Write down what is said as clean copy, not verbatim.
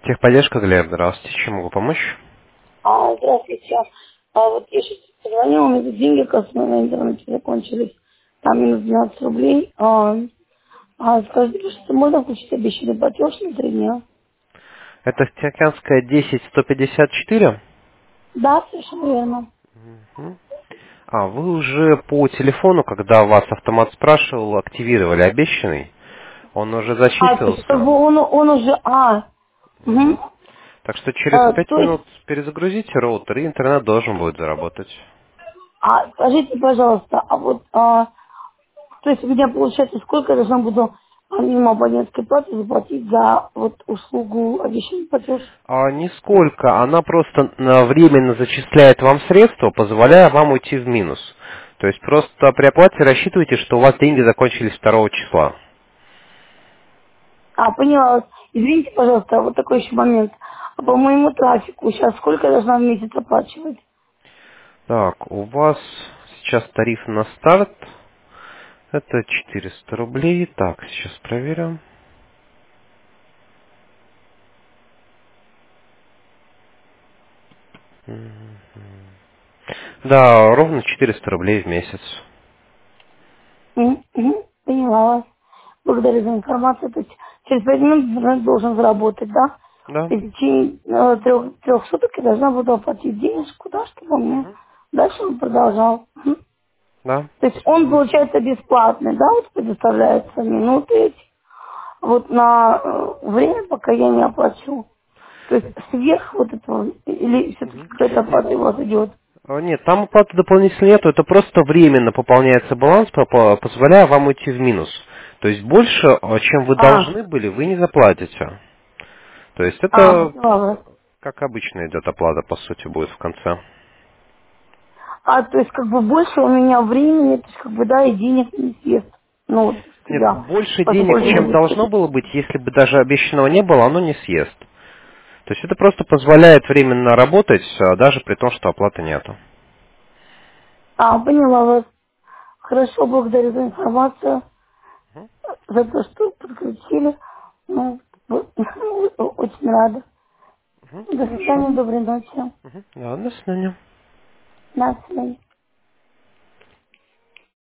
Техподдержка, Глеб, здравствуйте. Чем могу помочь? Здравствуйте. Вот я сейчас позвонила, у меня тут деньги, как на интернете закончились. Там минус 12 рублей. Скажите, что можно включить обещанный платеж на 3 дня? Это Тихоокеанская 10154. Да, совершенно верно. Мгм. Вы уже по телефону, когда вас автомат спрашивал, активировали обещанный. Он уже То есть как бы зачислился. он уже, угу. Мгм. Так что через 5 То есть, минут перезагрузите роутер, и интернет должен будет заработать. скажите, пожалуйста, то есть у меня получается, сколько я должна буду помимо абонентской платы заплатить за вот услугу обещанный платеж? Нисколько. Она просто временно зачисляет вам средства, позволяя вам уйти в минус. То есть просто при оплате рассчитывайте, что у вас деньги закончились 2 числа. Поняла вас. Извините, пожалуйста, вот такой еще момент. По моему трафику сейчас сколько я должна в месяц оплачивать? Так, у вас сейчас тариф на старт. Это 400 рублей. Так, сейчас проверим. Мгм. Да, ровно 400 рублей в месяц. Поняла вас. Благодарю за информацию. То есть через 5 минут интернет должен заработать, да? Да. И в течение трех суток я должна буду оплатить денежку, да, чтобы он мне Мгм. дальше он продолжал. Да. То есть он, получается, бесплатный, да, вот предоставляется минуты эти, вот на время, пока я не оплачу. То есть сверх вот этого, или все-таки Мгм. какая-то Нет, оплата у вас идет? нет, там оплаты дополнительной нету. Это просто временно пополняется баланс, позволяя вам уйти в минус. То есть больше, чем вы должны были, вы не заплатите. То есть это Поняла вас. как обычно идет оплата, по сути, будет в конце. То есть как бы больше у меня времени, то есть как бы, да, и денег не съест. Ну, вот, с Нет, тебя больше денег, чем воспользоваться. должно было быть, если бы даже обещанного не было, оно не съест. То есть это просто позволяет временно работать, даже при том, что оплаты нету. Поняла вас. Хорошо, благодарю за информацию, за то, что подключили. Ну, очень рада. Мгм, До хорошо. свидания, доброй ночи. Да, до свидания. До свидания.